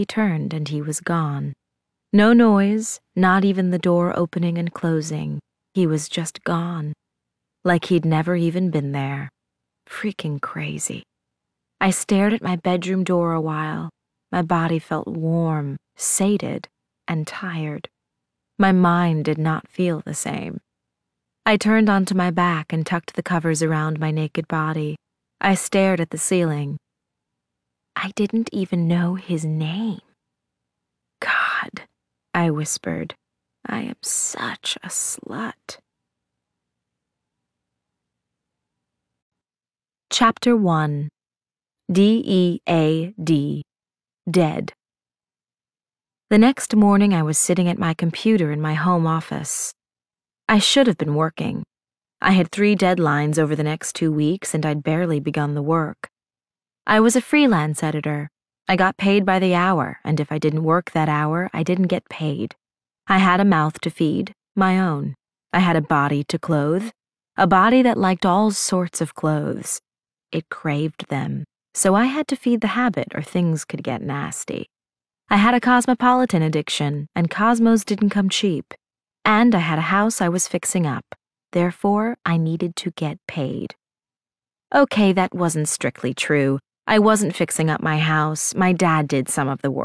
He turned and he was gone. No noise, not even the door opening and closing. He was just gone. Like he'd never even been there. Freaking crazy. I stared at my bedroom door a while. My body felt warm, sated, and tired. My mind did not feel the same. I turned onto my back and tucked the covers around my naked body. I stared at the ceiling. I didn't even know his name. God, I whispered, I am such a slut. Chapter 1. D-E-A-D. Dead. The next morning I was sitting at my computer in my home office. I should have been working. I had 3 deadlines over the next 2 weeks and I'd barely begun the work. I was a freelance editor. I got paid by the hour, and if I didn't work that hour, I didn't get paid. I had a mouth to feed, my own. I had a body to clothe, a body that liked all sorts of clothes. It craved them, so I had to feed the habit or things could get nasty. I had a cosmopolitan addiction, and cosmos didn't come cheap. And I had a house I was fixing up. Therefore, I needed to get paid. Okay, that wasn't strictly true. I wasn't fixing up my house. My dad did some of the work.